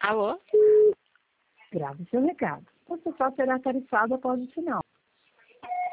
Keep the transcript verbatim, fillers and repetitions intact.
Alô? Grave seu recado. Você só será tarifado após o sinal.